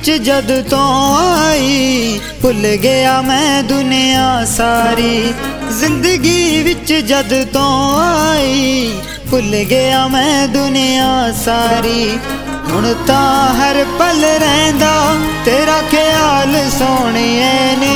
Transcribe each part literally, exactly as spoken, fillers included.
विच जद तो आई भुल गया मैं दुनिया सारी। जिंदगी विच जद तो आई भुल गया मैं दुनिया सारी। हुण तां हर पल रहिंदा तेरा ख्याल सोहणिए ने।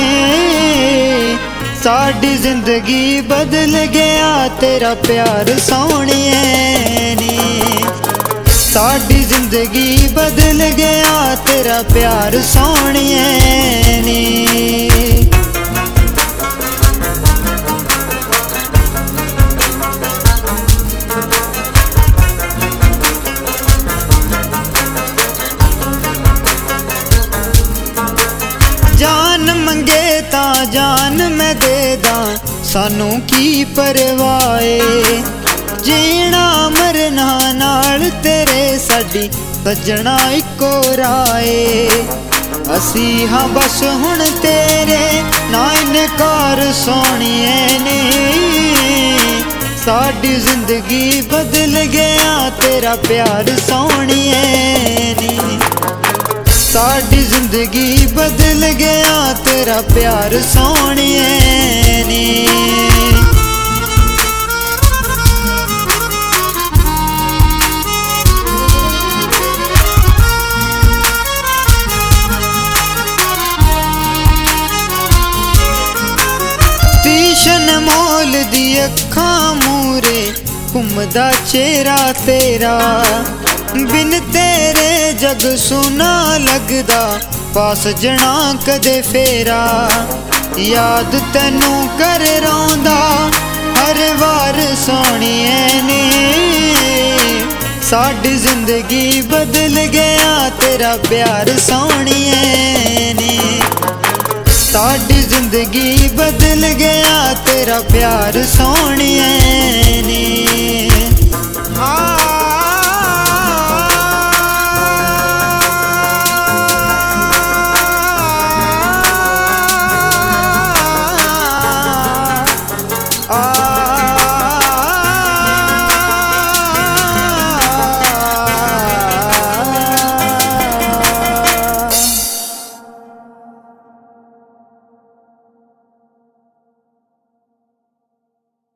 साडी जिंदगी बदल गया तेरा प्यार सोहणिए ने। साडी जिंदगी बदल गया तेरा प्यार सोहणिए ने। जान मंगे तां जान मैं दे दां सानू की परवाए। जीना मरना नाल तेरे साडी सजना इको राए। असी हाँ बस हुण तेरे ना इनकार सोहणिए ने। साडी जिंदगी बदल गया तेरा प्यार सोहणिए ने। साडी जिंदगी बदल गया तेरा प्यार सोहणिए ने। तीशन मोल दी अखां मूरे घुमदा चेहरा तेरा। बिन तेरे जग सुना लगदा पास जना कदे फेरा। याद तैनू कर रोंदा हर वार सोहणिए ने। साडी जिंदगी बदल गया तेरा प्यार सोहणिए ने। साडी जिंदगी बदल गया तेरा प्यार सोहणिए ने। आ